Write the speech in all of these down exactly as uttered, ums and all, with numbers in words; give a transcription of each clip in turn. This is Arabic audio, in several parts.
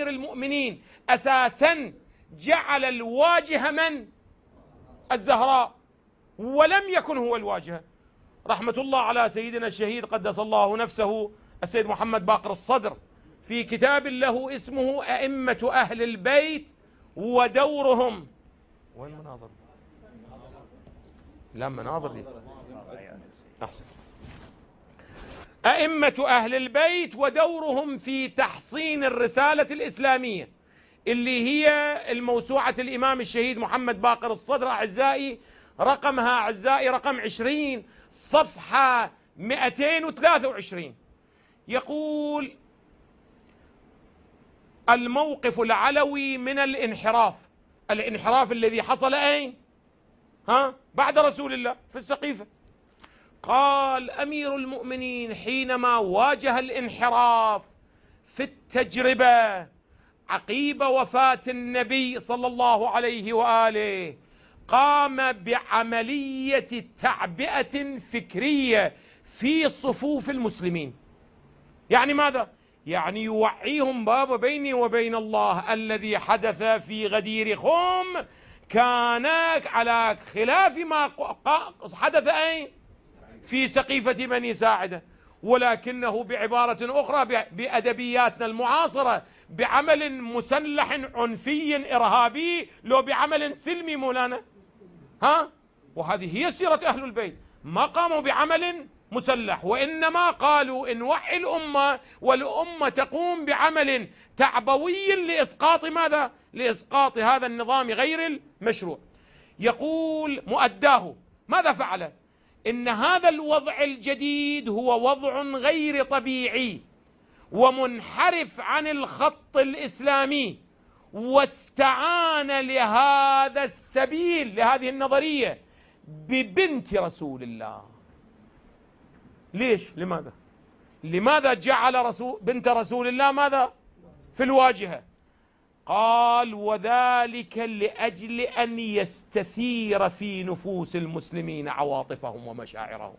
أمير المؤمنين أساسا جعل الواجهة من؟ الزهراء، ولم يكن هو الواجهة. رحمة الله على سيدنا الشهيد قدس الله نفسه السيد محمد باقر الصدر في كتاب له اسمه أئمة أهل البيت ودورهم. وين مناظر؟ لا مناظر دي أحسن. أئمة أهل البيت ودورهم في تحصين الرسالة الإسلامية، اللي هي الموسوعة الإمام الشهيد محمد باقر الصدر أعزائي، رقمها أعزائي رقم عشرين صفحة مئتين وثلاثة وعشرين. يقول: الموقف العلوي من الانحراف، الانحراف الذي حصل أين؟ ها؟ بعد رسول الله في السقيفة. قال أمير المؤمنين حينما واجه الانحراف في التجربة عقيب وفاة النبي صلى الله عليه وآله، قام بعملية تعبئة فكرية في صفوف المسلمين. يعني ماذا؟ يعني يوعيهم باب بيني وبين الله الذي حدث في غدير خم كان على خلاف ما حدث أين؟ في سقيفة بني ساعدة، ولكنه بعبارة أخرى بأدبياتنا المعاصرة بعمل مسلح عنفي إرهابي، لو بعمل سلمي مولانا. ها؟ وهذه هي سيرة أهل البيت، ما قاموا بعمل مسلح، وإنما قالوا إن وحي الأمة، والأمة تقوم بعمل تعبوي لإسقاط ماذا؟ لإسقاط هذا النظام غير المشروع. يقول مؤداه ماذا فعل؟ إن هذا الوضع الجديد هو وضع غير طبيعي ومنحرف عن الخط الإسلامي، واستعان لهذا السبيل لهذه النظرية ببنت رسول الله. ليش؟ لماذا؟ لماذا جعل رسول بنت رسول الله ماذا؟ في الواجهة؟ قال: وذلك لأجل أن يستثير في نفوس المسلمين عواطفهم ومشاعرهم.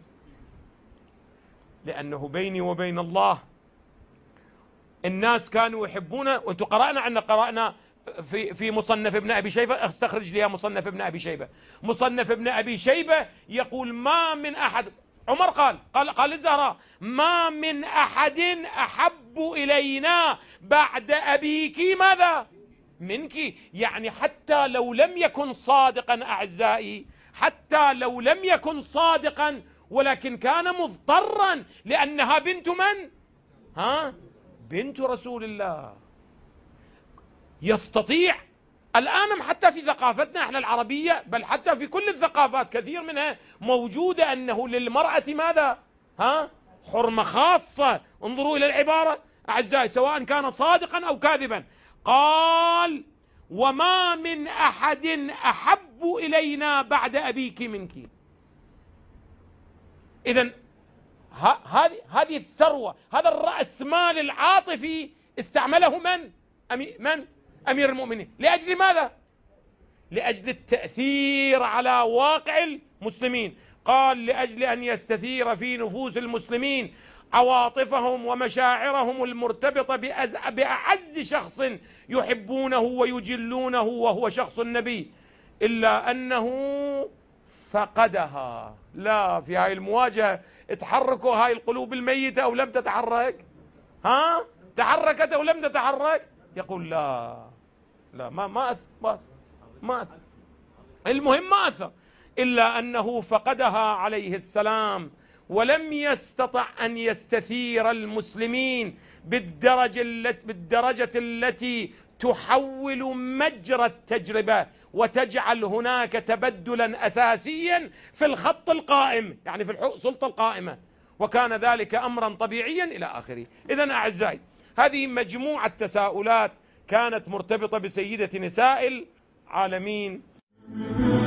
لأنه بيني وبين الله الناس كانوا يحبونه، وانتم قرأنا عنا قرأنا في في مصنف ابن أبي شيبة، استخرج لي مصنف ابن أبي شيبة. مصنف ابن أبي شيبة يقول: ما من أحد، عمر قال قال قال للزهراء: ما من أحد أحب إلينا بعد أبيك ماذا؟ منك. يعني حتى لو لم يكن صادقا أعزائي، حتى لو لم يكن صادقا، ولكن كان مضطرا لأنها بنت من؟ ها؟ بنت رسول الله. يستطيع الآن حتى في ثقافتنا احنا العربية، بل حتى في كل الثقافات كثير منها موجودة، أنه للمرأة ماذا؟ ها؟ حرمة خاصة. انظروا إلى العبارة أعزائي سواء كان صادقا أو كاذبا. قال: وما من أحد أحب إلينا بعد أبيك منك. إذن هذه هذه الثروة، هذا الرأس مال العاطفي استعمله من؟ أمي من؟ أمير المؤمنين. لأجل ماذا؟ لأجل التأثير على واقع المسلمين. قال: لأجل أن يستثير في نفوس المسلمين عواطفهم ومشاعرهم المرتبطة بأعز شخص يحبونه ويجلونه وهو شخص النبي، إلا أنه فقدها. لا، في هاي المواجهة تحركوا هاي القلوب الميتة أو لم تتحرك؟ ها؟ تحركت أو لم تتحرك؟ يقول لا لا ما ما أثر ما أثر, ما أثر. المهم ما أثر، إلا أنه فقدها عليه السلام، ولم يستطع أن يستثير المسلمين بالدرجة التي بالدرجة التي تحول مجرى التجربة وتجعل هناك تبدلا أساسيا في الخط القائم، يعني في السلطة القائمة، وكان ذلك أمرا طبيعيا إلى آخره. إذن أعزائي، هذه مجموعة تساؤلات كانت مرتبطة بسيدة نساء العالمين.